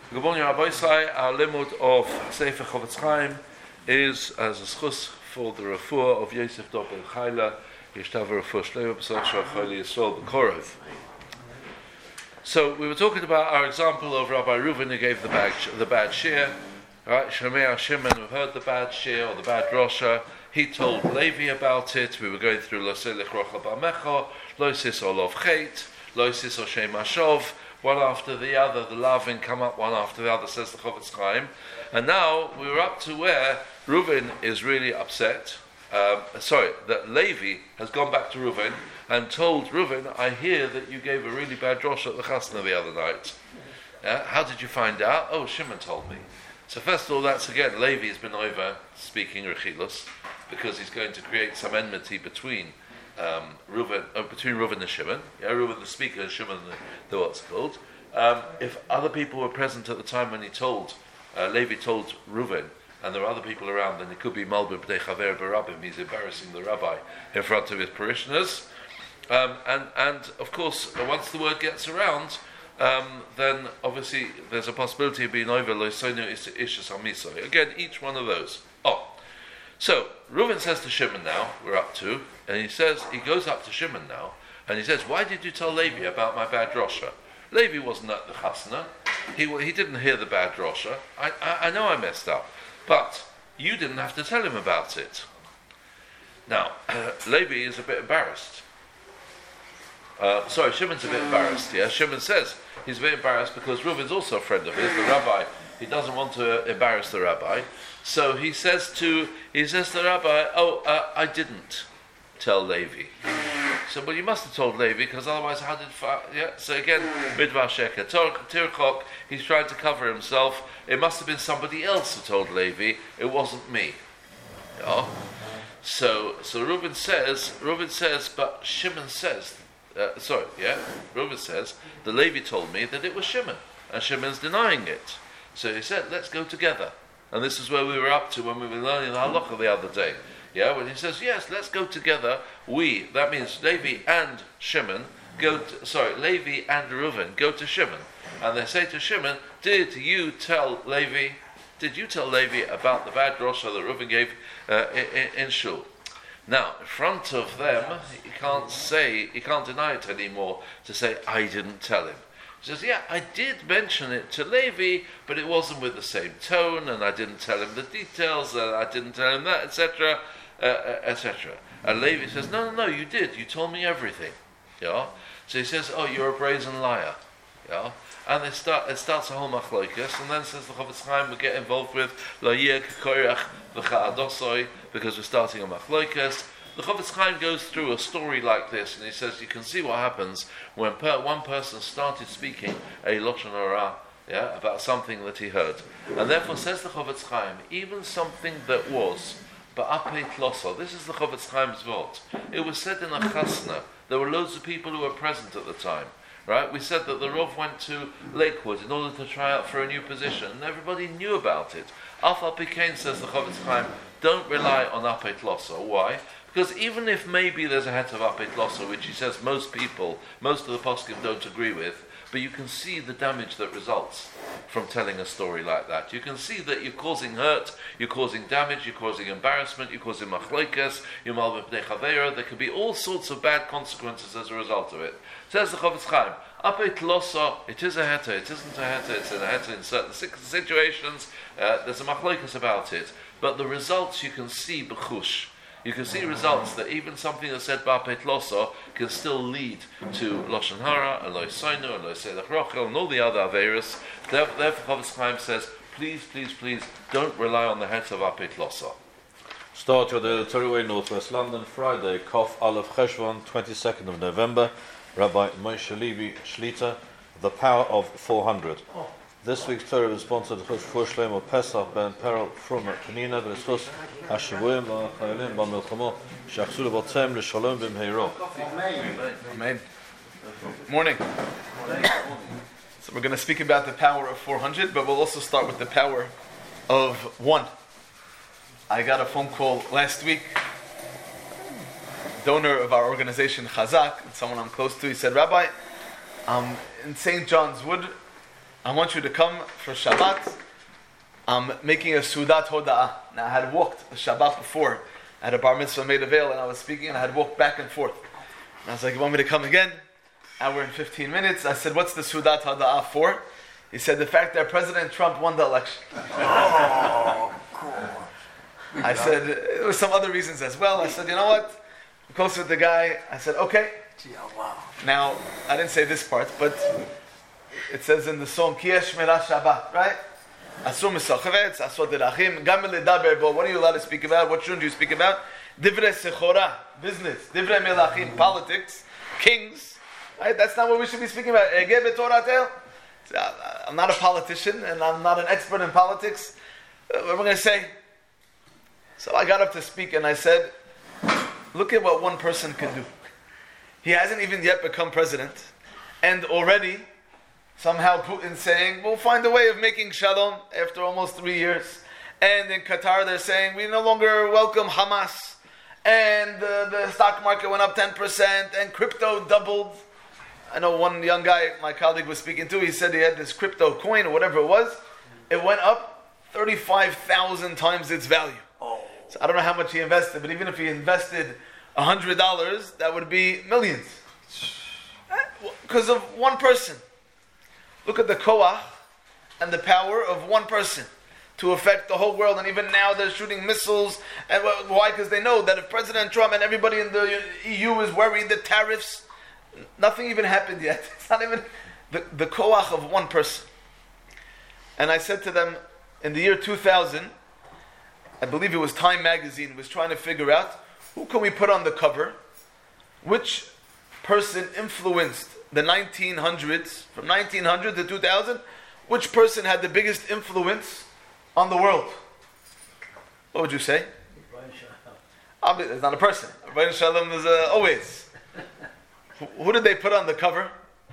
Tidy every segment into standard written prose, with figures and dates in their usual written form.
Good morning, Rabbi Isai. Our limud of Sefer Chofetz Chaim is as a schus for the refuah of Yosef Dov Ben Chayla, Yishtava Refuah Shleima B'Sach Shal Chayli Yisrael B'Korov. So we were talking about our example of Rabbi Reuven who gave the bad shir, right? Shemei Shimon who heard the bad shir or the bad drosha. He told Levi about it. We were going through Lo Selech Rocha B'Amecha, Lo Sis Olov Chet, Lo Sis Oshem Ashov. One after the other, the lavin come up one after the other, says the Chofetz Chaim. And now we were up to where Reuven is really upset. That Levi has gone back to Reuven and told Reuven, I hear that you gave a really bad drosh at the chasna the other night. How did you find out? Oh, Shimon told me. So first of all, that's again, Levi has been over speaking Rechilus, because he's going to create some enmity between Reuven and Shimon, Reuven the speaker and Shimon the what's called. If other people were present at the time when he told, Levi told Reuven, and there were other people around, then it could be Malbim B'nei Chaver B'Rabbim, he's embarrassing the rabbi in front of his parishioners. And of course, once the word gets around, then obviously there's a possibility of being over Loisonu Ishas HaMisai. Again, each one of those. So, Reuven says to Shimon now, we're up to, and he goes up to Shimon now, and he says, why did you tell Levi about my bad drosha? Levi wasn't at the chasna, he didn't hear the bad drosha, I know I messed up, but you didn't have to tell him about it. Now, Levi is a bit embarrassed. Shimon's a bit embarrassed, yeah? Shimon says he's a bit embarrassed because Reuven's also a friend of his, the rabbi. He doesn't want to embarrass the rabbi. So he says to the rabbi, I didn't tell Levi. So, well, you must have told Levi, because otherwise how did... So again, Midvar Sheker, Tirchok, he's trying to cover himself. It must have been somebody else who told Levi, it wasn't me. Yeah? So Reuven says, but Shimon says, Reuven says, the Levi told me that it was Shimon, and Shimon's denying it. So he said, let's go together. And this is where we were up to when we were learning the halacha the other day. Yeah, when he says, yes, let's go together. That means Levi and Shimon Levi and Reuven go to Shimon. And they say to Shimon, did you tell Levi about the bad drosha that Reuven gave in Shul? Now, in front of them, he can't deny it anymore to say, I didn't tell him. He says, yeah, I did mention it to Levi, but it wasn't with the same tone, and I didn't tell him the details, and I didn't tell him that, etc., etc. And Levi says, no, you did. You told me everything. Yeah. So he says, oh, you're a brazen liar. Yeah. And it starts a whole machlokas, and then says the Chofetz Chaim, we get involved with La'yeh K'korach V'cha Adosoi, because we're starting a machlokas. The Chofetz Chaim goes through a story like this, and he says you can see what happens when one person started speaking a Lashon Hara, about something that he heard. And therefore says the Chofetz Chaim, even something that was Ba'apeit Loso, this is the Chofetz Chaim's vort. It was said in a chasna. There were loads of people who were present at the time. Right? We said that the Rav went to Lakewood in order to try out for a new position, and everybody knew about it. Afal Pikain, says the Chofetz Chaim, don't rely on Apeit Loso. Why? Because even if maybe there's a het of Apeit Loso, which he says most of the poskim don't agree with, but you can see the damage that results from telling a story like that. You can see that you're causing hurt, you're causing damage, you're causing embarrassment, you're causing machlokas, you're malbim b'nei chaveira. There could be all sorts of bad consequences as a result of it. Says the Chofetz Chaim, Apeit Loso, it is a heta, it isn't a heta, it's a heta in certain situations, there's a machlokas about it. But the results you can see b'chush. You can see results that even something that's said Ba'apeit Loso can still lead to Lashon Hara, and Loisonu, and Loiselech Rochel, and all the other Averis. Therefore, Chofetz Chaim says, please, don't rely on the het of Apeit Loso. Start your daily Torah Way, Northwest London, Friday, Kof Aleph Cheshvan, 22nd of November. Rabbi Moshe Levi Shlita, The Power of 400. This week's Torah is sponsored by Shlomo Pesach Ben Perel from Penina V'Eschus Hashivuim V'Chayalim B'Milchamo Shachzul V'Tem L'Shalom B'Mheiro. Amen. Morning. So we're going to speak about the power of 400, but we'll also start with the power of 1. I got a phone call last week. Donor of our organization Chazak, someone I'm close to, he said, Rabbi, in St. John's Wood, I want you to come for Shabbat. I'm making a Sudat Hoda'ah. Now, I had walked the Shabbat before. I had a bar mitzvah made avail, and I was speaking, and I had walked back and forth. And I was like, you want me to come again? Hour and 15 minutes. I said, what's the Sudat Hoda'ah for? He said, the fact that President Trump won the election. Oh, cool. I said, there were some other reasons as well. I said, you know what? I'm close with the guy. I said, okay. Gee, oh, wow. Now, I didn't say this part, but it says in the song, Kiyeh Shmirah Shabbat, right? Asur Misachavetz, Asur Derachim, Gamel Ledaber Bo. What are you allowed to speak about? What shouldn't you speak about? Divrei Sechora, business. Divrei Melachim, politics. Kings. Right? That's not what we should be speaking about. Egeh B'Toratel. I'm not a politician, and I'm not an expert in politics. What am I going to say? So I got up to speak, and I said, look at what one person can do. He hasn't even yet become president, and already somehow Putin's saying, we'll find a way of making shalom after almost 3 years. And in Qatar they're saying, we no longer welcome Hamas. And the stock market went up 10%, and crypto doubled. I know one young guy my colleague was speaking to, he said he had this crypto coin or whatever it was. It went up 35,000 times its value. So I don't know how much he invested, but even if he invested $100, that would be millions. Because of one person. Look at the koach and the power of one person to affect the whole world. And even now they're shooting missiles. And why? Because they know that if President Trump and everybody in the EU is worried, the tariffs, nothing even happened yet. It's not even the koach of one person. And I said to them, in the year 2000, I believe it was Time magazine was trying to figure out who can we put on the cover, which person influenced the 1900s, from 1900 to 2000, which person had the biggest influence on the world? What would you say? Obviously, it's not a person. Rabbi Shalom is always. Who did they put on the cover?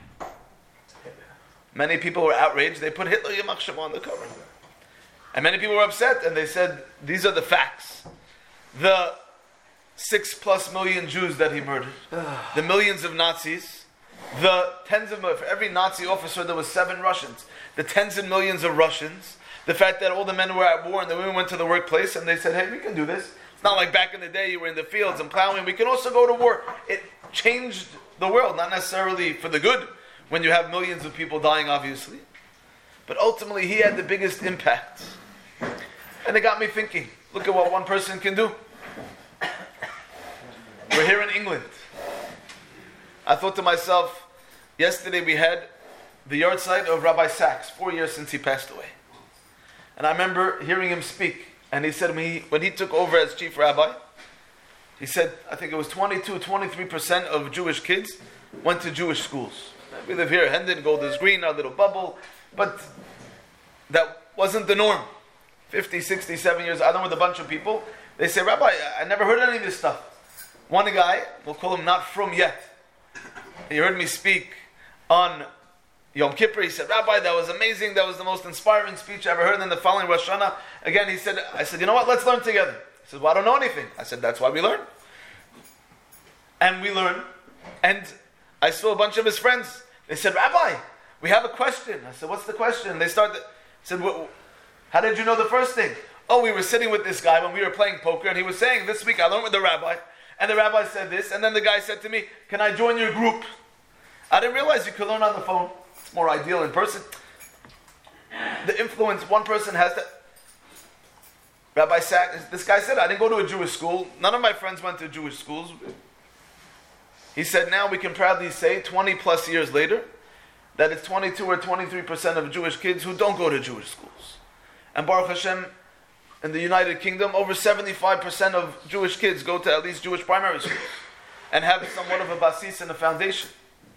Many people were outraged. They put Hitler Yamach Shema on the cover. And many people were upset, and they said, these are the facts. The 6+ million Jews that he murdered, the millions of Nazis, the tens of millions, for every Nazi officer there was 7 Russians, the tens of millions of Russians, the fact that all the men were at war and the women went to the workplace and they said, hey, we can do this. It's not like back in the day you were in the fields and plowing. We can also go to war. It changed the world, not necessarily for the good, when you have millions of people dying, obviously. But ultimately, he had the biggest impact. And it got me thinking, look at what one person can do. We're here in England. I thought to myself, yesterday we had the yard site of Rabbi Sachs, 4 years since he passed away. And I remember hearing him speak, and he said when he took over as chief rabbi, he said, I think it was 23% of Jewish kids went to Jewish schools. We live here, Hendon, Golders Green, our little bubble, but that wasn't the norm. 50, 60, 7 years, I know with a bunch of people, they say, Rabbi, I never heard any of this stuff. One guy, we'll call him not from yet, he heard me speak on Yom Kippur. He said, Rabbi, that was amazing, that was the most inspiring speech I ever heard. And then the following Rosh Hashanah, again, I said, you know what, let's learn together. He said, well, I don't know anything. I said, that's why we learn. And we learn, and I saw a bunch of his friends. They said, Rabbi, we have a question. I said, what's the question? They said, how did you know the first thing? Oh, we were sitting with this guy when we were playing poker, and he was saying, this week I learned with the rabbi, and the rabbi said this, and then the guy said to me, can I join your group? I didn't realize you could learn on the phone. It's more ideal in person. The influence one person has that. Rabbi Sachs, this guy said, I didn't go to a Jewish school. None of my friends went to Jewish schools. He said, now we can proudly say, 20 plus years later, that it's 22 or 23% of Jewish kids who don't go to Jewish schools. And Baruch Hashem, in the United Kingdom, over 75% of Jewish kids go to at least Jewish primary schools and have somewhat of a basis and a foundation.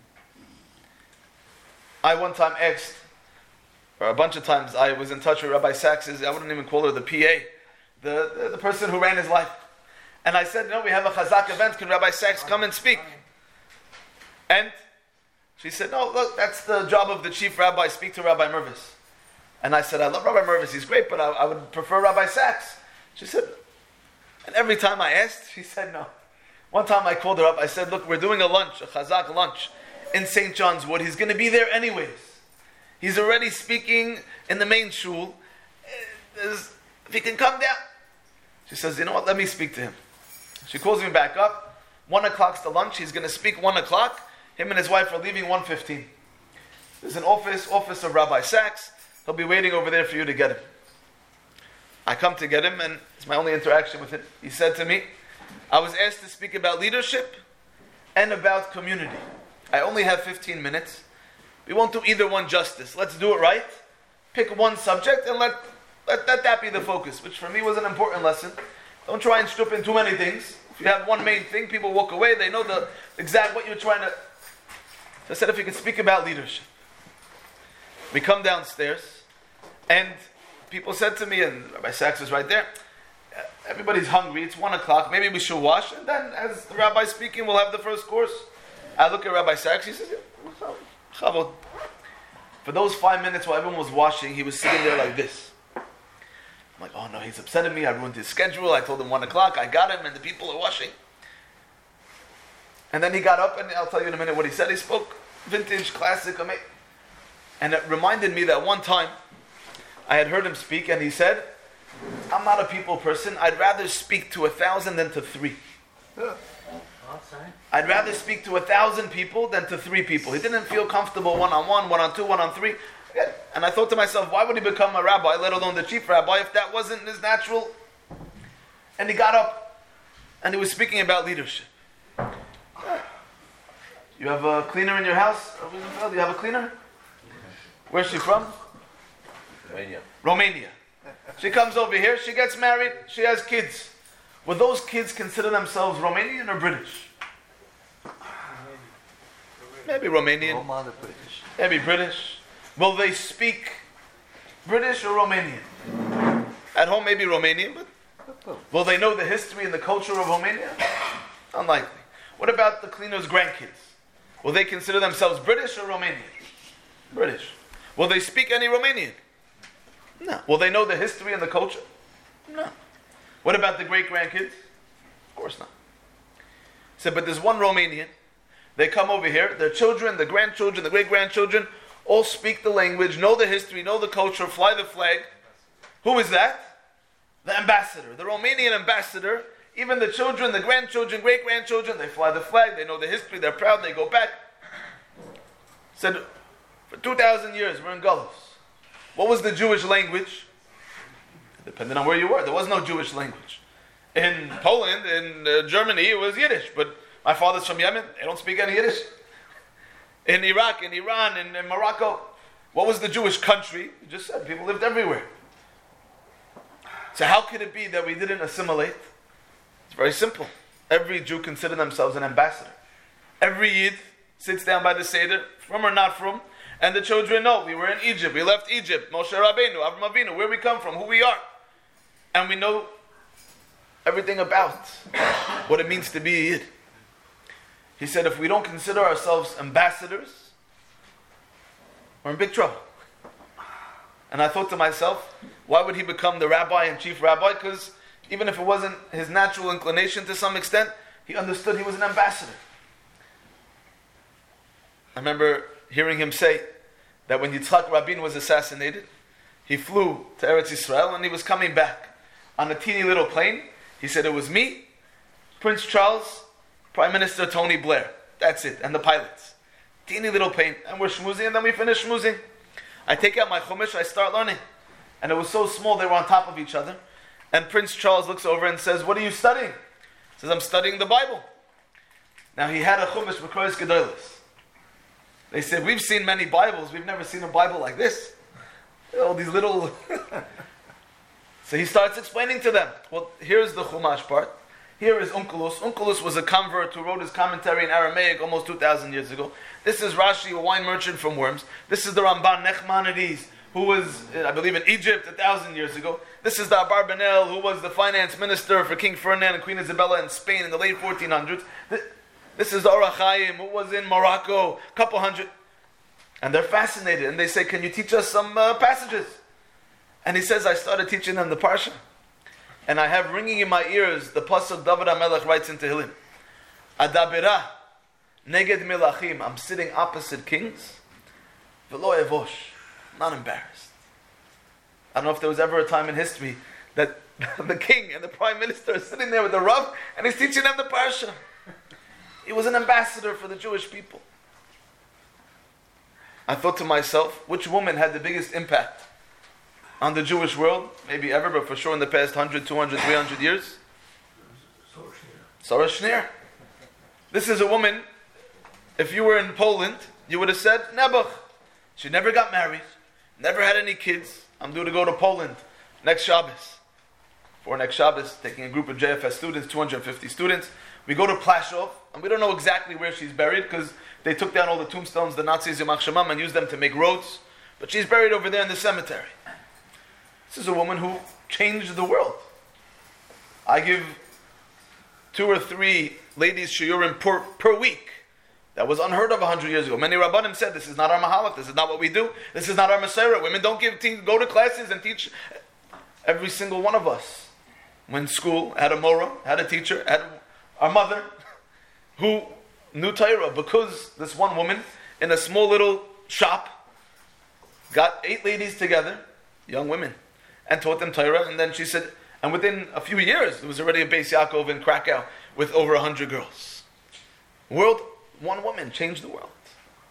I one time asked, or a bunch of times, I was in touch with Rabbi Sachs, I wouldn't even call her the PA, the person who ran his life. And I said, we have a Chazak event, can Rabbi Sachs come and speak? And she said, no, look, that's the job of the chief rabbi, speak to Rabbi Mervis. And I said, I love Rabbi Mervis, he's great, but I would prefer Rabbi Sachs. She said, and every time I asked, she said no. One time I called her up, I said, look, we're doing a lunch, a Chazak lunch, in St. John's Wood. He's going to be there anyways. He's already speaking in the main shul. If he can come down. She says, you know what, let me speak to him. She calls me back up. 1 o'clock's the lunch. He's going to speak 1 o'clock. Him and his wife are leaving 1:15. There's an office of Rabbi Sachs. He'll be waiting over there for you to get him. I come to get him, and it's my only interaction with him. He said to me, I was asked to speak about leadership and about community. I only have 15 minutes. We won't do either one justice. Let's do it right. Pick one subject and let that be the focus, which for me was an important lesson. Don't try and strip in too many things. If you have one main thing, people walk away. They know the exact what you're trying to... So I said, if you could speak about leadership. We come downstairs, and people said to me, and Rabbi Sachs is right there, everybody's hungry, it's 1 o'clock, maybe we should wash, and then as the rabbi's speaking, we'll have the first course. I look at Rabbi Sachs, he says, Chavod. For those 5 minutes while everyone was washing, he was sitting there like this. I'm like, oh no, he's upset at me, I ruined his schedule, I told him 1 o'clock, I got him, and the people are washing. And then he got up, and I'll tell you in a minute what he said. He spoke vintage, classic, amazing. And it reminded me that one time, I had heard him speak, and he said, I'm not a people person. I'd rather speak to 1,000 than to 3. I'd rather speak to 1,000 people than to 3 people. He didn't feel comfortable one-on-1, one-on-2, one-on-3. And I thought to myself, why would he become a rabbi, let alone the chief rabbi, if that wasn't his natural? And he got up, and he was speaking about leadership. You have a cleaner in your house? Do you have a cleaner? Where's she from? Romania. She comes over here, she gets married, she has kids. Will those kids consider themselves Romanian or British? Maybe Romanian. Maybe British. Will they speak British or Romanian? At home maybe Romanian, but will they know the history and the culture of Romania? Unlikely. What about the cleaner's grandkids? Will they consider themselves British or Romanian? British. Will they speak any Romanian? No. Will they know the history and the culture? No. What about the great-grandkids? Of course not. He said, but there's one Romanian. They come over here, their children, the grandchildren, the great-grandchildren, all speak the language, know the history, know the culture, fly the flag. Who is that? The ambassador, the Romanian ambassador. Even the children, the grandchildren, great-grandchildren, they fly the flag, they know the history, they're proud, they go back. He said, for 2,000 years, we're in Galus. What was the Jewish language? Depending on where you were, there was no Jewish language. In Poland, in Germany, it was Yiddish, but my father's from Yemen, they don't speak any Yiddish. In Iraq, in Iran, in Morocco, what was the Jewish country? You just said people lived everywhere. So how could it be that we didn't assimilate? It's very simple. Every Jew considers themselves an ambassador. Every Yid sits down by the Seder, from or not from, and the children know, we were in Egypt, we left Egypt, Moshe Rabbeinu, Avraham Avinu, where we come from, who we are. And we know everything about what it means to be a Yid. He said, if we don't consider ourselves ambassadors, we're in big trouble. And I thought to myself, why would he become the rabbi and chief rabbi? Because even if it wasn't his natural inclination to some extent, he understood he was an ambassador. I remember hearing him say that when Yitzhak Rabin was assassinated, he flew to Eretz Yisrael and he was coming back on a teeny little plane. He said, it was me, Prince Charles, Prime Minister Tony Blair. That's it. And the pilots. Teeny little plane. And we're schmoozing, and then we finish schmoozing. I take out my chumash, I start learning. And it was so small, they were on top of each other. And Prince Charles looks over and says, what are you studying? He says, I'm studying the Bible. Now he had a chumash, Mekrois Gedolos. They said, we've seen many Bibles, we've never seen a Bible like this. All these little... So he starts explaining to them. Well, here's the Chumash part. Here is Onkelos. Onkelos was a convert who wrote his commentary in Aramaic almost 2,000 years ago. This is Rashi, a wine merchant from Worms. This is the Ramban Nechmanides, who was, I believe, in Egypt 1,000 years ago. This is the Abarbanel, who was the finance minister for King Ferdinand and Queen Isabella in Spain in the late 1400s. This is the Or HaChaim, who was in Morocco, a couple hundred. And they're fascinated, and they say, can you teach us some passages? And he says, I started teaching them the Parsha. And I have ringing in my ears the pasuk David HaMelech writes in Tehillim. Adabira, neged melachim. I'm sitting opposite kings. V'lo evosh. not embarrassed. I don't know if there was ever a time in history that the king and the prime minister are sitting there with the Rav and he's teaching them the parsha. He was an ambassador for the Jewish people. I thought to myself, which woman had the biggest impact on the Jewish world? Maybe ever, but for sure in the past 100, 200, 300 years? Sarah Schneer. This is a woman, if you were in Poland, you would have said, Nebuch. She never got married, never had any kids. I'm due to go to Poland next Shabbos. For next Shabbos, taking a group of JFS students, 250 students. We go to Plaszow, and we don't know exactly where she's buried, because they took down all the tombstones, the Nazis, Yamach Shemam, and used them to make roads. But she's buried over there in the cemetery. This is a woman who changed the world. I give 2 or 3 ladies shiurim per week. That was unheard of 100 years ago. Many Rabbanim said, this is not our mahalach, this is not what we do, this is not our Masorah. Women don't go to classes and teach. Every single one of us, when school, had a Morah, had a teacher, had our mother, who knew Torah, because this one woman, in a small little shop, got 8 ladies together, young women, and taught them Torah, and then she said, and within a few years, there was already a Beis Yaakov in Krakow with over 100 girls. One woman changed the world.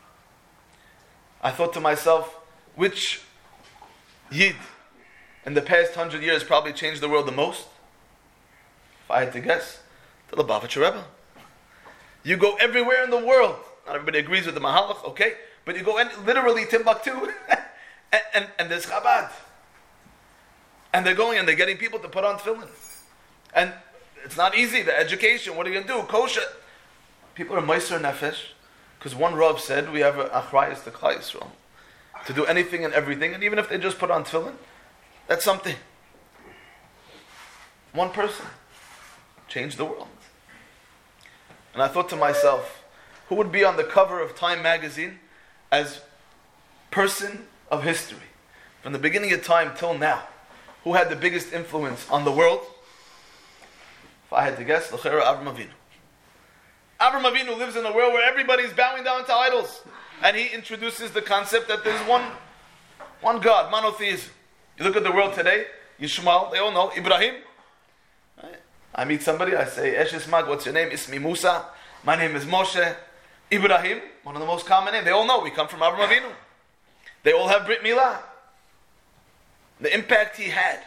I thought to myself, which Yid in the past 100 years probably changed the world the most? If I had to guess, the Lubavitcher Rebbe. You go everywhere in the world. Not everybody agrees with the Mahalach, okay? But you go literally Timbuktu, and there's Chabad. And they're going and they're getting people to put on tefillin. And it's not easy, the education, what are you going to do? Kosher. People are Meiser Nefesh, because one Rav said we have an Achrayas to Klal Yisrael, to do anything and everything, and even if they just put on tefillin, that's something. One person changed the world. And I thought to myself, who would be on the cover of Time magazine as person of history? From the beginning of time till now, who had the biggest influence on the world? If I had to guess, L'chera Avraham Avinu. Avraham Avinu lives in a world where everybody's bowing down to idols. And he introduces the concept that there's one God, monotheism. You look at the world today, Yishmael, they all know, Ibrahim. Right? I meet somebody, I say, Eshes Mag, what's your name? Ismi Musa. My name is Moshe. Ibrahim, one of the most common names. They all know, we come from Avraham Avinu. They all have Brit Milah. The impact he had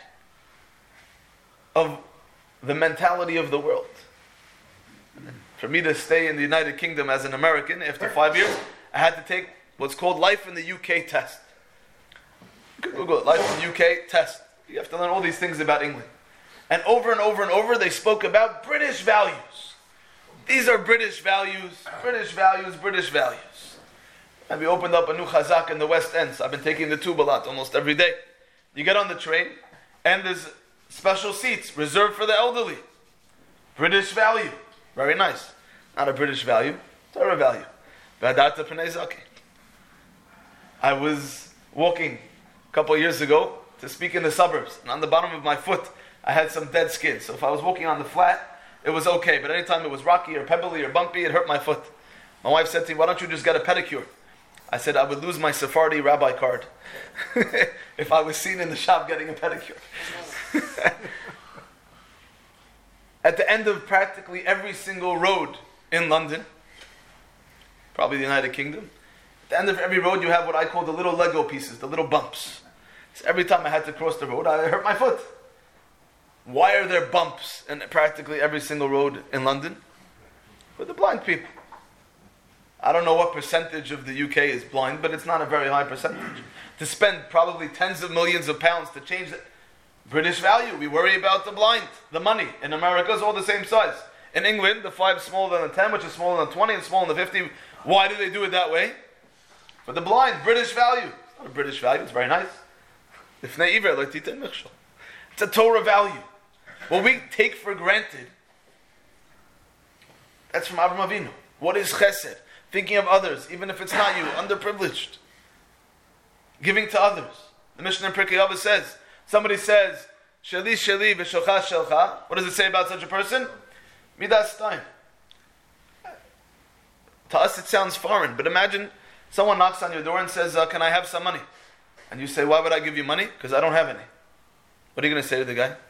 of the mentality of the world. For me to stay in the United Kingdom as an American, after 5 years, I had to take what's called Life in the UK test. You can Google it, Life in the UK test. You have to learn all these things about England. And over and over and over, they spoke about British values. These are British values, British values, British values. And we opened up a new chazak in the West End. So I've been taking the tube a lot, almost every day. You get on the train, and there's special seats reserved for the elderly. British value. Very nice. Not a British value, Torah value. V'adarta p'nei zaki. I was walking a couple of years ago to speak in the suburbs, and on the bottom of my foot, I had some dead skin. So if I was walking on the flat, it was okay. But anytime it was rocky or pebbly or bumpy, it hurt my foot. My wife said to me, why don't you just get a pedicure? I said, I would lose my Sephardi rabbi card if I was seen in the shop getting a pedicure. At the end of practically every single road in London, probably the United Kingdom, at the end of every road you have what I call the little Lego pieces, the little bumps. So every time I had to cross the road, I hurt my foot. Why are there bumps in practically every single road in London? For the blind people. I don't know what percentage of the UK is blind, but it's not a very high percentage. To spend probably tens of millions of pounds to change it. British value, we worry about the blind. The money in America is all the same size. In England, the 5 is smaller than the 10, which is smaller than the 20, and smaller than the 50. Why do they do it that way? For the blind, British value. It's not a British value, it's very nice. It's a Torah value. What we take for granted, that's from Avraham Avinu. What is chesed? Thinking of others, even if it's not you, underprivileged. Giving to others. The Mishnah in Pirkei Avos says, somebody says, Sheli sheli v'shelcha shelcha. What does it say about such a person? Midas time. To us it sounds foreign, but imagine someone knocks on your door and says, can I have some money? and you say, why would I give you money? Because I don't have any. What are you going to say to the guy?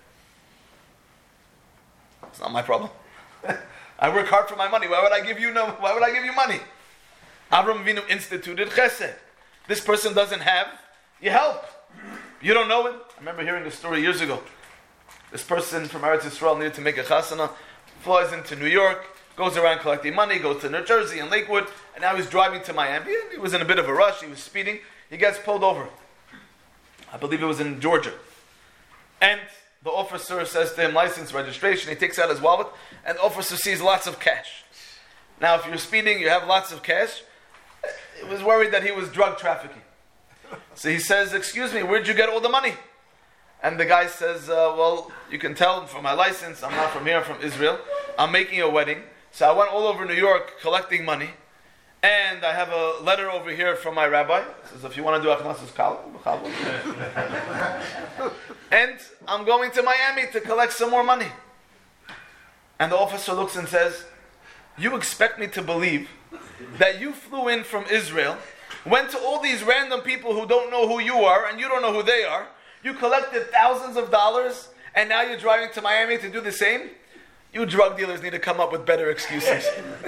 It's not my problem. I work hard for my money. Why would I give you money? Avraham Avinu instituted chesed. This person doesn't have, you help. You don't know him. I remember hearing a story years ago. This person from Eretz Yisrael needed to make a chasana, flies into New York, goes around collecting money, goes to New Jersey and Lakewood, and now he's driving to Miami. He was in a bit of a rush. He was speeding. He gets pulled over. I believe it was in Georgia. And the officer says to him, license, registration. He takes out his wallet, and the officer sees lots of cash. Now, if you're speeding, you have lots of cash. He was worried that he was drug trafficking. So he says, excuse me, where'd you get all the money? And the guy says, well, you can tell from my license, I'm not from here, I'm from Israel. I'm making a wedding. So I went all over New York collecting money. And I have a letter over here from my rabbi. He says, if you want to do Achnasas Kal. And I'm going to Miami to collect some more money. And the officer looks and says, you expect me to believe that you flew in from Israel, went to all these random people who don't know who you are, and you don't know who they are, you collected thousands of dollars, and now you're driving to Miami to do the same? You drug dealers need to come up with better excuses.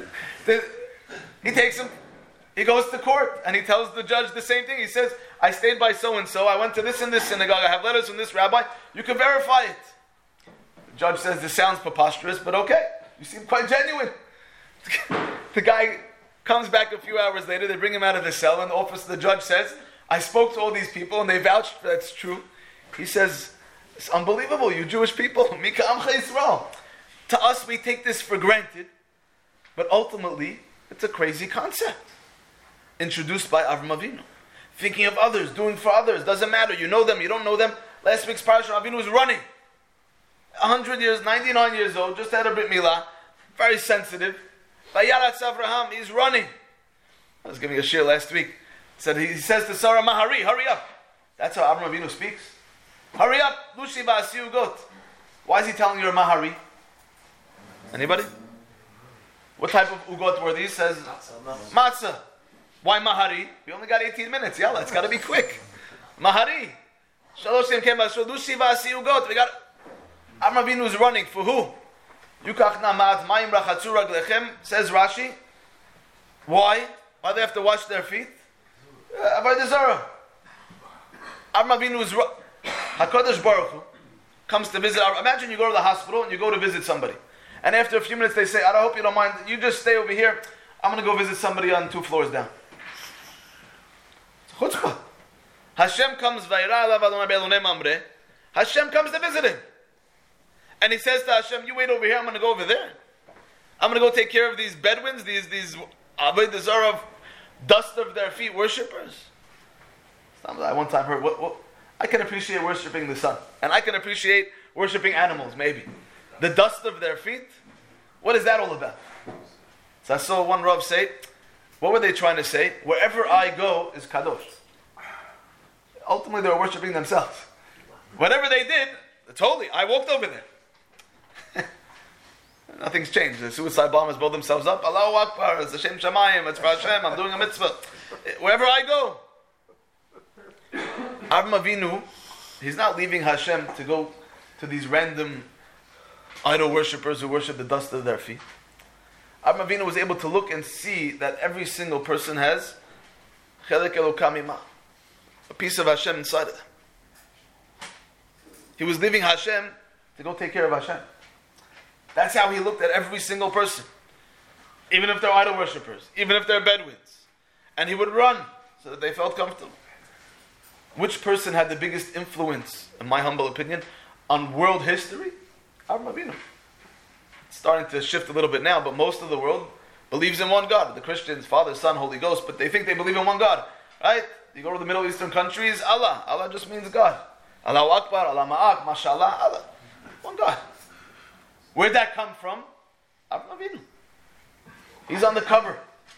He takes him, he goes to court, and he tells the judge the same thing. He says, I stayed by so-and-so, I went to this and this synagogue, I have letters from this rabbi, you can verify it. The judge says, this sounds preposterous, but okay, you seem quite genuine. The guy comes back a few hours later, they bring him out of the cell, and the judge says, I spoke to all these people, and they vouched that's true. He says, it's unbelievable, you Jewish people, Mika Amcha Yisrael. To us, we take this for granted, but ultimately, it's a crazy concept. Introduced by Avraham Avinu. Thinking of others, doing for others, doesn't matter, you know them, you don't know them. Last week's parasha, Avinu was running. 100 years, 99 years old, just had a Brit Milah, very sensitive. Vayaratz Avraham, he's running. I was giving a shir last week. He says to Sarah Mahari, hurry up. That's how Avraham Avinu speaks. Hurry up, Lushi Ba'asiu Got. Why is he telling you Mahari? Anybody? What type of ugot were these? Says matzah. Why Mahari? We only got 18 minutes. Yalla, it's got to be quick. Mahari. Shaloshim Kema Lushi Ba'asiu Got. We got Avraham Avinu is running for who? Yukach Namat Mayim Rachatzu Raglechem, says Rashi. Why? Why do they have to wash their feet? Avodah Zarah. Avraham Avinu is HaKadosh Baruch Hu comes to visit. Imagine you go to the hospital and you go to visit somebody. And after a few minutes they say, I hope you don't mind, you just stay over here. I'm going to go visit somebody on 2 floors down. It's chutzpah. Hashem comes, Hashem comes to visit him. And he says to Hashem, you wait over here, I'm going to go over there. I'm going to go take care of these Bedouins, these Avodah Zarah, dust of their feet worshippers. I one time heard, I can appreciate worshipping the sun. And I can appreciate worshipping animals, maybe. The dust of their feet? What is that all about? So I saw one Rav say, what were they trying to say? Wherever I go is Kadosh. Ultimately, they were worshipping themselves. Whatever they did, it's holy. I walked over there. Nothing's changed. The suicide bombers blow themselves up. Allahu Akbar, it's Hashem Shamayim, it's for Hashem, I'm doing a mitzvah. Wherever I go. Avraham Avinu, he's not leaving Hashem to go to these random idol worshippers who worship the dust of their feet. Avraham Avinu was able to look and see that every single person has Chelek Elokam Ima, a piece of Hashem inside of them. He was leaving Hashem to go take care of Hashem. That's how he looked at every single person. Even if they're idol worshippers, even if they're Bedouins. And he would run so that they felt comfortable. Which person had the biggest influence, in my humble opinion, on world history? Avraham Avinu. It's starting to shift a little bit now, but most of the world believes in one God. The Christians, Father, Son, Holy Ghost, but they think they believe in one God. Right? You go to the Middle Eastern countries, Allah. Allah just means God. Allahu Akbar, Allah Ma'ak, Mashallah, Allah. One God. Where'd that come from? Avraham Avinu. He's on the cover.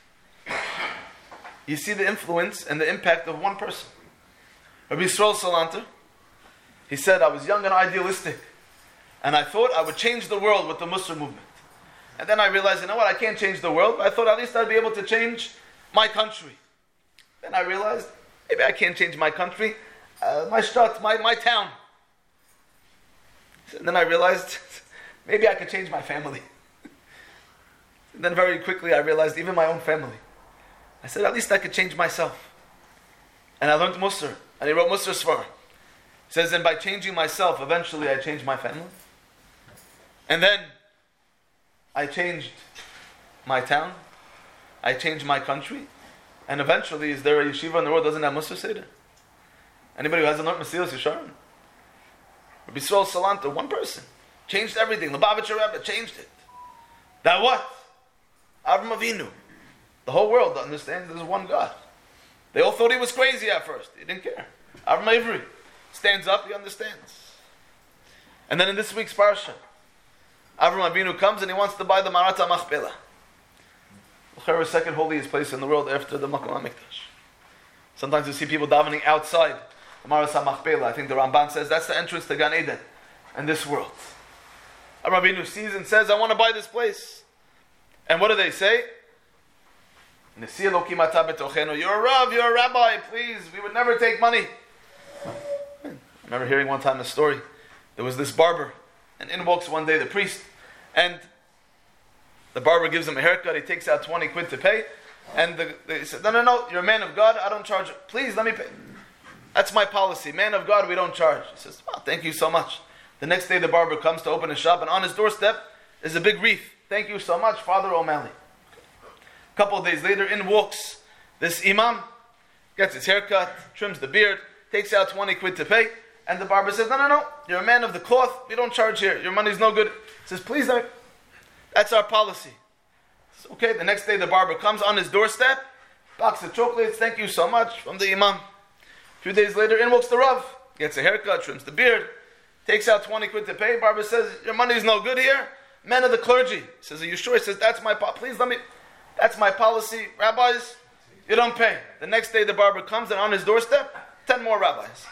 You see the influence and the impact of one person. Rabbi Yisrael Salanter, he said, I was young and idealistic, and I thought I would change the world with the Muslim movement. And then I realized, you know what, I can't change the world, but I thought at least I'd be able to change my country. Then I realized, Maybe I can't change my country, my shtat, my town. And then I realized, maybe I could change my family. And then very quickly I realized, even my own family. I said, at least I could change myself. And I learned Musar, and he wrote Musar Svar. He says, and by changing myself, eventually I changed my family. And then I changed my town. I changed my country. And eventually, is there a yeshiva in the world that doesn't have Musar Seder? Anybody who hasn't learned Mesilas Yesharim? Rabbi Yisrael Salanter, one person, changed everything. Lubavitcher Rebbe changed it. That what? Avraham Avinu. The whole world understands there's one God. They all thought he was crazy at first. He didn't care. Avraham Ivri stands up, he understands. And then in this week's parsha, Avraham Avinu comes and he wants to buy the Marat HaMachpelah. The second holiest place in the world after the Makom HaMikdash. Sometimes you see people davening outside the Marat HaMachpelah. I think the Ramban says that's the entrance to Gan Eden and this world. Avraham Avinu sees and says, I want to buy this place. And what do they say? You're a Rav, you're a rabbi, please, we would never take money. I remember hearing one time a story. There was this barber, and in walks one day the priest, and the barber gives him a haircut, he takes out 20 quid to pay, and they said, no, you're a man of God, I don't charge, please let me pay. That's my policy, man of God, we don't charge. He says, well, thank you so much. The next day the barber comes to open his shop, and on his doorstep is a big wreath. Thank you so much, Father O'Malley. A couple of days later, in walks this imam, gets his haircut, trims the beard, takes out 20 quid to pay, and the barber says, no, you're a man of the cloth, we don't charge here, your money's no good. He says, please, that's our policy. Says, okay, the next day the barber comes on his doorstep, box of chocolates, thank you so much, from the imam. A few days later, in walks the Rav, gets a haircut, trims the beard, takes out 20 quid to pay, barber says, your money's no good here, men of the clergy. He says, are you sure? He says, that's my policy, please let me, that's my policy, rabbis, you don't pay. The next day the barber comes and on his doorstep, 10 more rabbis.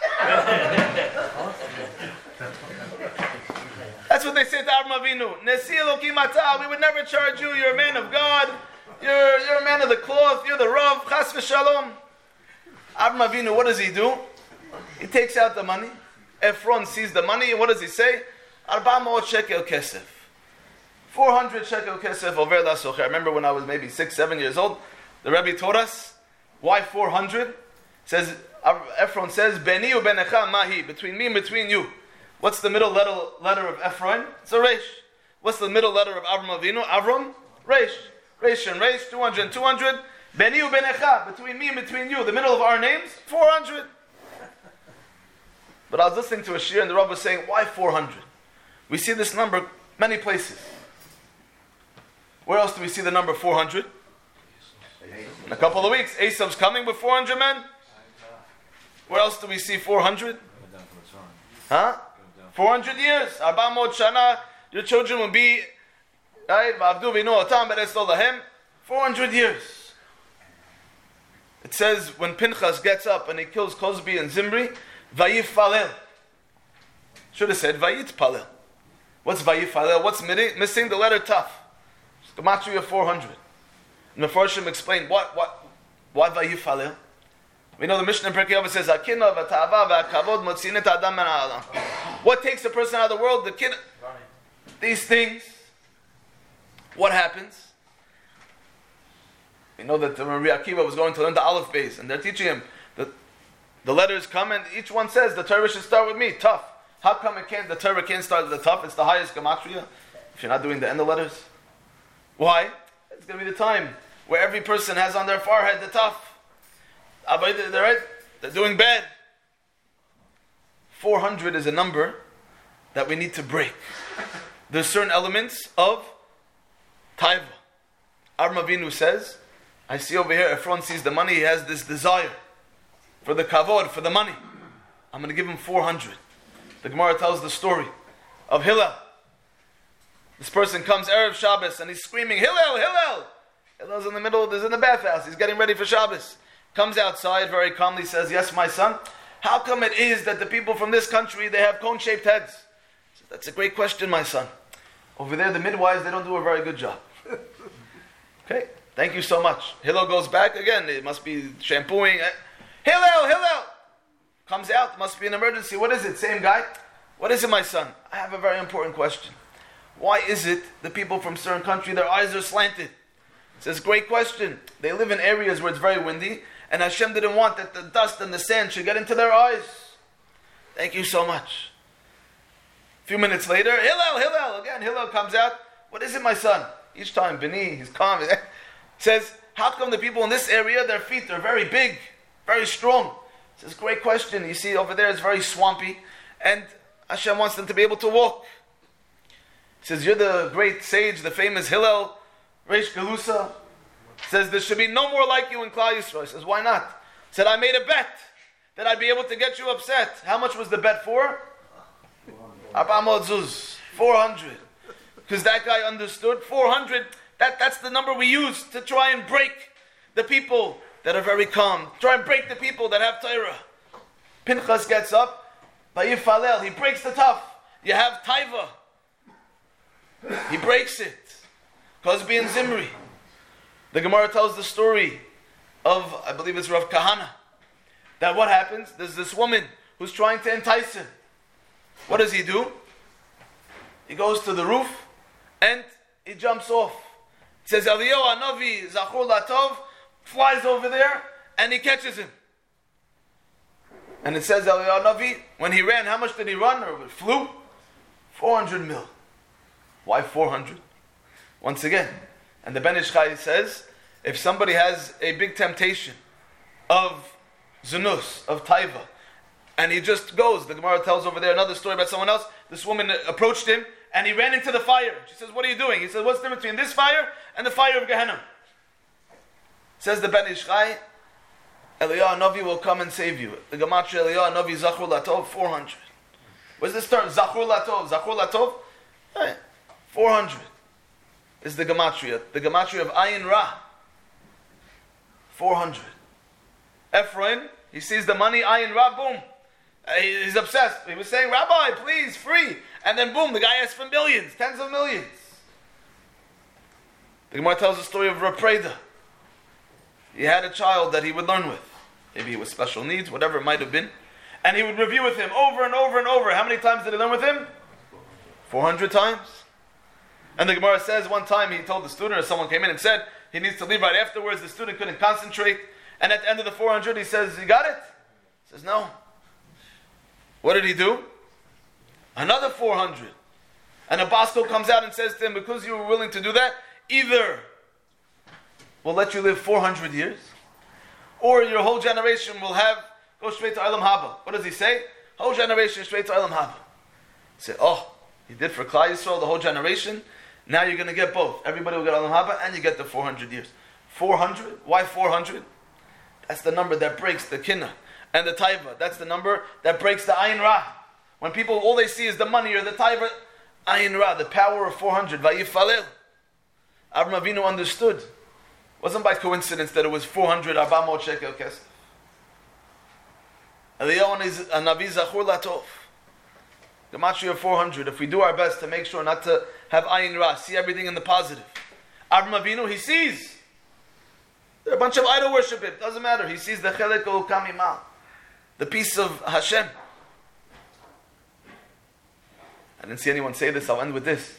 That's what they say to Avraham Avinu. Nesi Elokim Atah, we would never charge you, you're a man of God, you're a man of the cloth, you're the Rav, Chas v'shalom. Avraham Avinu, what does he do? He takes out the money. Ephron sees the money, and what does he say? 400 shekel kesef. 400 shekel kesef over lasocher. I remember when I was maybe 6-7 years old, the Rebbe taught us why 400. Says Ephron says, Beni u benecha mahi, between me and between you. What's the middle letter of Ephron? It's a Resh. What's the middle letter of Avram Avinu? Avram? Resh. Resh and Resh, 200 and 200. Beni u benecha, between me and between you. The middle of our names, 400. But I was listening to a shir and the Rav was saying, why 400? We see this number many places. Where else do we see the number 400? In a couple of weeks, Esav's coming with 400 men. Where else do we see 400? Huh? 400 years. 400 shana. Your children will be, right? 400 years. It says when Pinchas gets up and he kills Cozbi and Zimri, Vayifalel. Should have said Vayitpalel. What's Vayifalel? What's missing? The letter Taf. Gematria 400. And the Mefarshim explain why Vayifalel. We know the Mishnah in Pirkei Avos says, "Akina v'ta'ava v'akavod motzin et adam min ha'olam." What takes a person out of the world? The kid. These things. What happens? We know that when Rabbi Akiva was going to learn the Aleph Beis, and they're teaching him that the letters come, and each one says the Torah should start with me, tough. How come the Torah can't start with the tough? It's the highest gematria. If you're not doing the end of letters, why? It's going to be the time where every person has on their forehead the tough. They're doing bad. 400 is a number that we need to break. There's certain elements of taiva. Avraham Avinu says, I see over here, Ephron sees the money, he has this desire for the kavod, for the money. I'm going to give him 400. The Gemara tells the story of Hillel. This person comes Erev Shabbos and he's screaming, Hillel, Hillel! Hillel's in the middle, he's in the bathhouse, he's getting ready for Shabbos. Comes outside, very calmly says, yes, my son, how come it is that the people from this country, they have cone-shaped heads? Says, that's a great question, my son. Over there, the midwives, they don't do a very good job. Okay, thank you so much. Hillel goes back again, it must be shampooing. Hillel! Comes out, must be an emergency. What is it? Same guy. What is it, my son? I have a very important question. Why is it the people from certain country, their eyes are slanted? He says, great question. They live in areas where it's very windy, and Hashem didn't want that the dust and the sand should get into their eyes. Thank you so much. A few minutes later, Hillel, again, Hillel comes out. What is it, my son? Each time, Bini, he's calm. He says, how come the people in this area, their feet are very big, very strong? He says, great question. You see, over there it's very swampy, and Hashem wants them to be able to walk. He says, you're the great sage, the famous Hillel, Reish Galusa. He says, there should be no more like you in Klal Yisrael. He says, why not? He said, I made a bet that I'd be able to get you upset. How much was the bet for? 400. Because that guy understood 400. That's the number we use to try and break the people that are very calm. Try and break the people that have Torah. Pinchas gets up, Vayifalel, he breaks the tough. You have Taiva. He breaks it. Cosby and Zimri. The Gemara tells the story of, I believe it's Rav Kahana, that what happens? There's this woman who's trying to entice him. What does he do? He goes to the roof and he jumps off. It says, Eliyahu Hanavi Zachor Latov flies over there and he catches him. And it says Eliyahu Hanavi, when he ran, how much did he run or flew? 400 mil. Why 400? Once again, and the Ben Ish Chai says, if somebody has a big temptation of Zunus, of Taiva, and he just goes, the Gemara tells over there another story about someone else, this woman approached him, and he ran into the fire. She says, what are you doing? He says, what's the difference between this fire and the fire of Gehenna? Says the Ben Ish Chai, Eliyahu Hanavi will come and save you. The Gematria Eliyahu Hanavi Zachor Latov, 400. What's this term? Zachor Latov. Zachor Latov? 400 is the Gematria. The Gematria of Ayin Ra. 400. Ephraim, he sees the money, Ayin Ra, boom. He's obsessed. He was saying, Rabbi, please, free. And then boom, the guy asks for millions, tens of millions. The Gemara tells the story of Rav Preda. He had a child that he would learn with. Maybe he was special needs, whatever it might have been. And he would review with him over and over and over. How many times did he learn with him? 400 times. And the Gemara says one time he told the student, or someone came in and said he needs to leave right afterwards. The student couldn't concentrate. And at the end of the 400 he says, you got it? He says, no. What did he do? Another 400. And a Bosco comes out and says to him, because you were willing to do that, either we'll let you live 400 years, or your whole generation will go straight to Olam Haba. What does he say? Whole generation straight to Olam Haba. He said, oh, he did for Klal Yisrael the whole generation. Now you're going to get both. Everybody will get Olam Haba, and you get the 400 years. 400? Why 400? That's the number that breaks the Kinna and the Taiva. That's the number that breaks the Ayin Ra. When people, all they see is the money or the Taiva, Ayin Ra, the power of 400. Vayifalel. Avraham Avinu understood. It wasn't by coincidence that it was 400 Abamot Shekel Kesef. Eliyahu Hanavi Zachor Latov. Gematria of 400. If we do our best to make sure not to have Ayin Ra, see everything in the positive. Avraham Avinu, he sees. There are a bunch of idol worship. It doesn't matter. He sees the Chelek Elokam Imal, the peace of Hashem. I didn't see anyone say this. I'll end with this.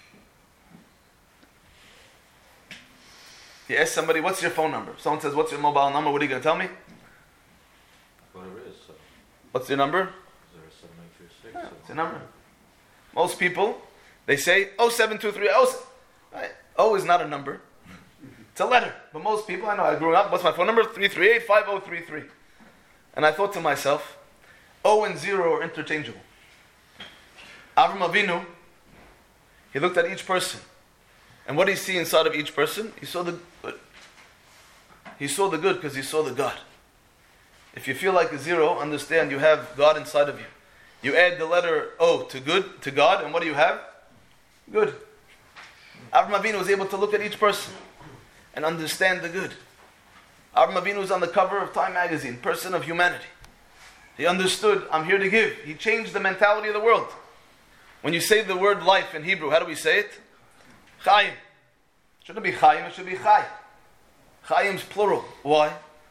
You ask somebody, what's your phone number? Someone says, what's your mobile number? What are you going to tell me? Whatever it is. What's your number? 07936. Yeah, it's a number. Most people, they say 0723. Right. O is not a number. It's a letter. But most people, I know, I grew up, what's my phone number? 338-5033. And I thought to myself, O and 0 are interchangeable. Avraham Avinu, he looked at each person. And what did he see inside of each person? He saw the good. He saw the good because he saw the God. If you feel like a 0, understand you have God inside of you. You add the letter O to good, to God, and what do you have? Good. Avraham Avinu was able to look at each person and understand the good. Avraham Avinu was on the cover of Time magazine, person of humanity. He understood, I'm here to give. He changed the mentality of the world. When you say the word life in Hebrew, how do we say it? Chaim. It shouldn't be Chaim, it should be Chai. Chaim's plural. Why?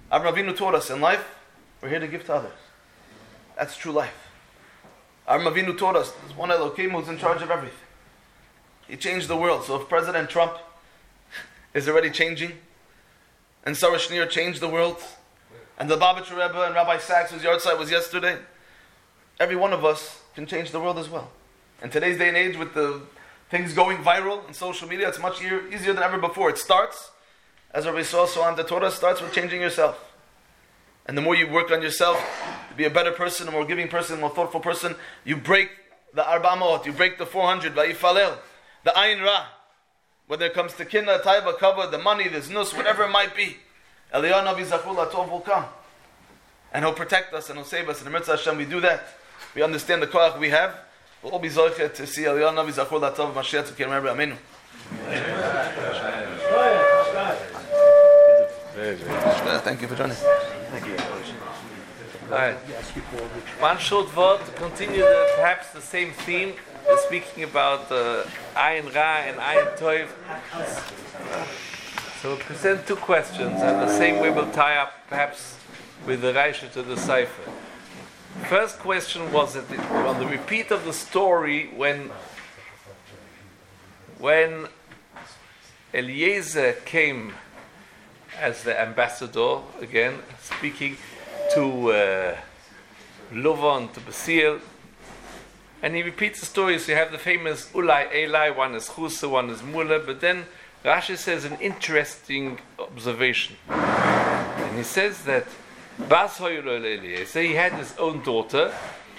Avraham Avinu taught us in life, we're here to give to others. That's true life. Avraham Avinu taught us there's one Elokim who's in charge of everything. He changed the world. So if President Trump is already changing, and Sarah Schneer changed the world, and the Lubavitcher Rebbe and Rabbi Sachs, whose yard site was yesterday, every one of us can change the world as well. In today's day and age, with the things going viral on social media, it's much easier than ever before. It starts, as Rabbi Soso on the Torah, starts with changing yourself. And the more you work on yourself, to be a better person, a more giving person, a more thoughtful person, you break the Arba Ma'ot, you break the 400, Va'ifalel, the Ayin Ra. Whether it comes to Kinna, Taiva, Kavod, the money, the Znus, whatever it might be, Eliyahu Navi Zachul Atov will come. And he'll protect us and he'll save us. And in Mitzvah Hashem, we do that. We understand the koach we have. We'll all be zoichet to see Eliyahu Navi Zachul Atov Mashiach Tzidkei Rabbi Amenu. Thank you for joining. Thank you. All right. One short word to continue perhaps the same theme, speaking about Ayin Ra and Ayin Tov. So we'll present two questions, and the same way we'll tie up perhaps with the Raisha to the Cipher. First question was on the repeat of the story when Eliezer came as the ambassador, again speaking to Lovon, to Basil, and he repeats the story. So you have the famous Ulai Eli, one is Chusa, one is Mula, but then Rashi says an interesting observation. And he says that Bas Hoylo Eliezer, he had his own daughter,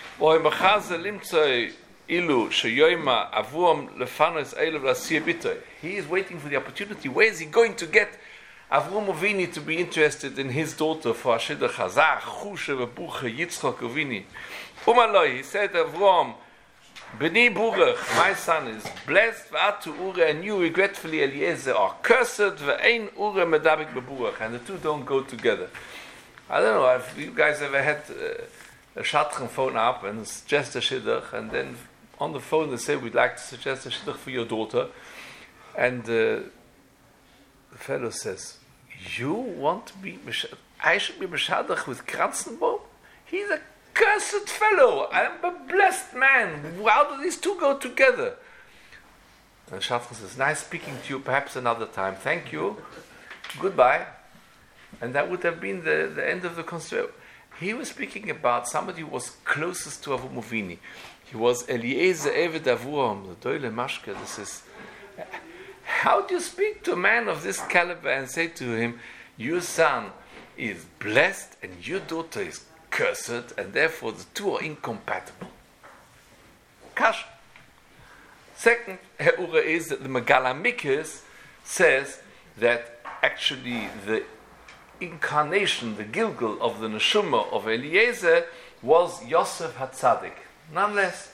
he is waiting for the opportunity. Where is he going to get Avram Avinu to be interested in his daughter for Ashida Chazach, Chusha, Bebucha, Yitzchak Avinu? Umaloi, he said, Avram, Beni Burach, my son is blessed, V'atu Ure, and you regretfully, Eliezer, are cursed, V'ein Ure Medabik Beburach, and the two don't go together. I don't know, have you guys ever had a Shatran phone up and suggest a Shidduch, and then on the phone they say, we'd like to suggest a Shidduch for your daughter, and the fellow says, you want to be I should be Meshadach with Kranzenbaum? He's a cursed fellow. I'm a blessed man. How do these two go together? And Shatran says, nice speaking to you, perhaps another time. Thank you. Goodbye. And that would have been the end of the conversation. He was speaking about somebody who was closest to Avram Avinu. He was Eliezer Eved Avuram, the Doile Mashke. This is... How do you speak to a man of this caliber and say to him, your son is blessed and your daughter is cursed, and therefore the two are incompatible? Kash. Second, He'ura is that the Megala Mikis says that actually the incarnation, the Gilgul of the Neshama of Eliezer was Yosef HaTzadik. None less.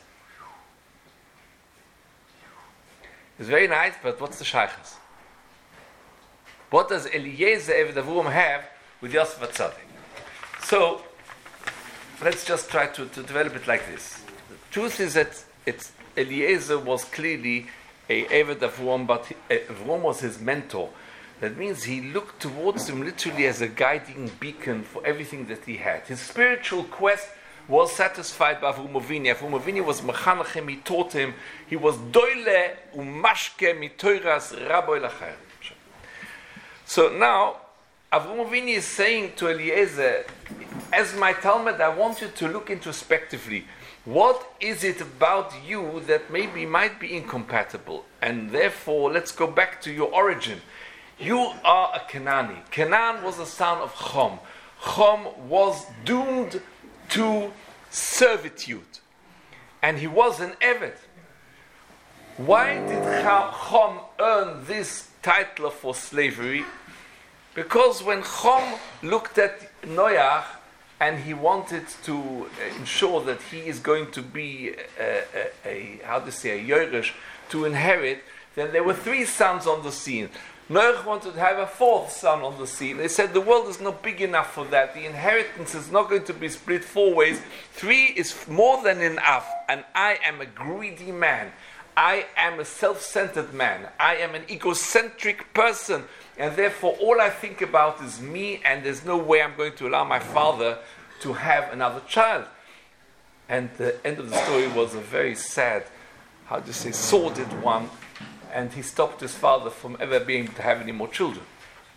It's very nice, but what's the shaykhs? What does Eliezer Eved Avuram have with Yosef HaTzadik? So, let's just try to develop it like this. The truth is that Eliezer was clearly a Eved Avuram, but Avuram was his mentor. That means he looked towards him literally as a guiding beacon for everything that he had. His spiritual quest was satisfied by Avram Avinu. Avram Avinu was mechanachem, he taught him. He was doile umashke mitoiras rabbi lachayim. So now, Avram Avinu is saying to Eliezer, as my Talmud, I want you to look introspectively. What is it about you that maybe might be incompatible? And therefore, let's go back to your origin. You are a Kenani. Kenan was the son of Chom. Chom was doomed to servitude, and he was an Eved. Why did Chom earn this title for slavery? Because when Chom looked at Noach and he wanted to ensure that he is going to be a Yerush, to inherit, then there were 3 sons on the scene. Noach wanted to have a 4th son on the scene. They said the world is not big enough for that. The inheritance is not going to be split 4 ways. 3 is more than enough. And I am a greedy man. I am a self-centered man. I am an egocentric person. And therefore, all I think about is me, and there's no way I'm going to allow my father to have another child. And the end of the story was a very sad, sordid one. And he stopped his father from ever being able to have any more children.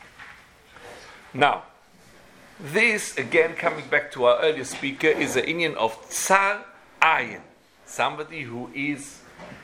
Now, this, again, coming back to our earlier speaker, is an inyan of tsar ayin, somebody who is.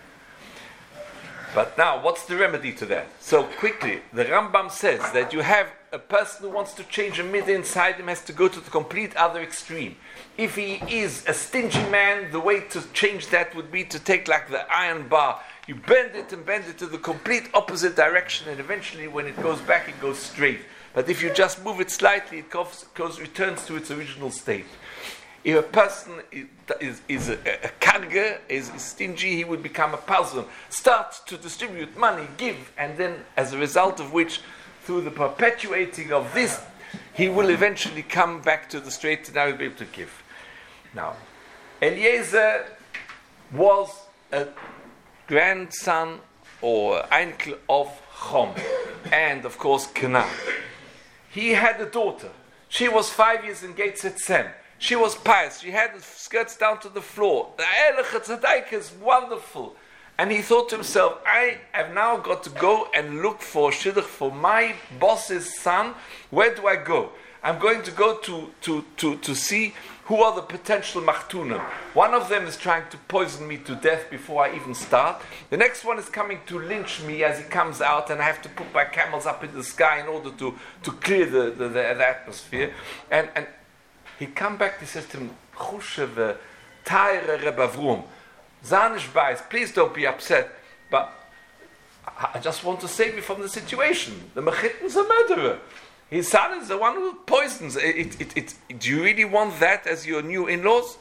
But now, what's the remedy to that? So quickly, the Rambam says that you have a person who wants to change a midah inside him has to go to the complete other extreme. If he is a stingy man, the way to change that would be to take like the iron bar, you bend it to the complete opposite direction, and eventually when it goes back, it goes straight. But if you just move it slightly, it returns to its original state. If a person is a karger, is stingy, he would become a puzzle. Start to distribute money, give, and then as a result of which, through the perpetuating of this, he will eventually come back to the straight, and now he'll be able to give. Now, Eliezer was a grandson or Einkel of Chom, and of course Canaan. He had a daughter. She was 5 years engaged at Sem. She was pious. She had the skirts down to the floor. The Eilich Tzaddik is wonderful. And he thought to himself, I have now got to go and look for shidduch for my boss's son. Where do I go? I'm going to go to see who are the potential machtunim. One of them is trying to poison me to death before I even start. The next one is coming to lynch me as he comes out, and I have to put my camels up in the sky in order to clear the atmosphere. And he come back, he says to him, Chushev Taire Reb Avrum, Zanish Bais, please don't be upset, but I just want to save you from the situation. The Mechitten's a murderer. His son is the one who poisons. Do you really want that as your new in-laws?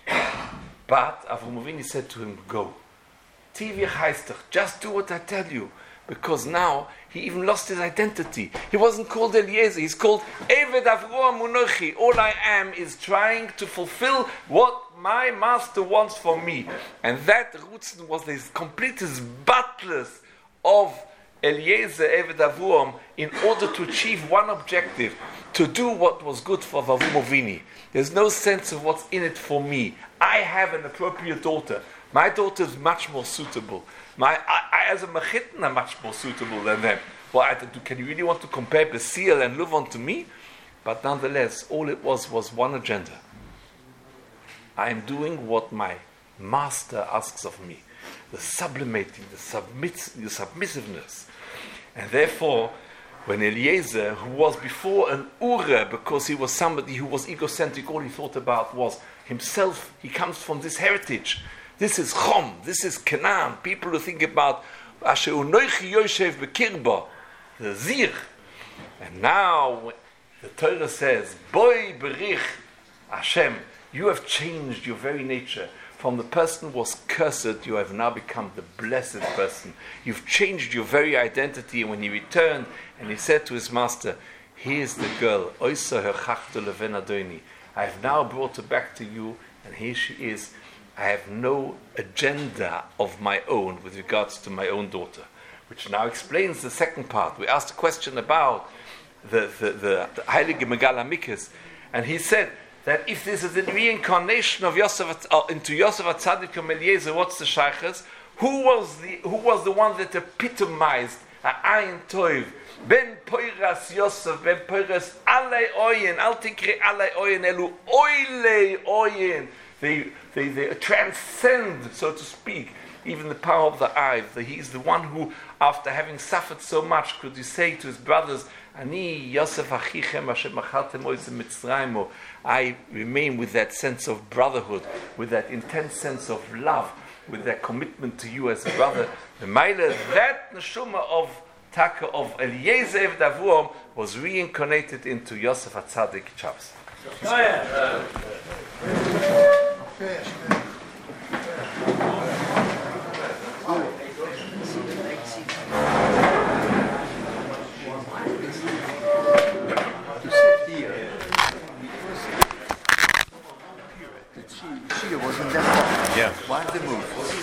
But Avram Avinu said to him, go. Tivich heißt just do what I tell you. Because now he even lost his identity. He wasn't called Eliezer, he's called Eved Avroam Unochi. All I am is trying to fulfill what my master wants from me. And that Rutzen was the completest butlers of Eliezer Eved Avroam in order to achieve one objective, to do what was good for Avram Avinu. There's no sense of what's in it for me. I have an appropriate daughter. My daughter is much more suitable. I as a mechitten, am much more suitable than them. Well, can you really want to compare Basil and Luvon to me? But nonetheless, all it was one agenda. I am doing what my master asks of me. The sublimating, the submissiveness. And therefore, when Eliezer, who was before an Ure, because he was somebody who was egocentric, all he thought about was himself, he comes from this heritage. This is Chom, this is Canaan. People who think about Asher Unoichi Yoshev Bekirba, the Zir. And now the Torah says, Boi Berich Hashem, you have changed your very nature. From the person who was cursed, you have now become the blessed person. You've changed your very identity. And when he returned and he said to his master, here's the girl, Oisa herchachto leven adoni. I have now brought her back to you, and here she is. I have no agenda of my own with regards to my own daughter, which now explains the second part. We asked a question about the Heilige Megala Mikis, and he said that if this is the reincarnation of Yosef into Yosef HaTzadik from Eliezer, what's the shaykhs? Who was the one that epitomized Ayin Toiv? Ben Poiras Yosef, Ben Poiras Alei Oyen, Al Tikre Alei Oyen, Elu Oile Oyen. They transcend, so to speak, even the power of the eye. He's the one who, after having suffered so much, could he say to his brothers, Ani Yosef Achichem Hashem Achaltem Oizem Mitzraymo. I remain with that sense of brotherhood, with that intense sense of love, with that commitment to you as a brother. The Maila, that neshuma of Taka of Eliezer Eved Avroam was reincarnated into Yosef HaTzadik Chavs. Okay.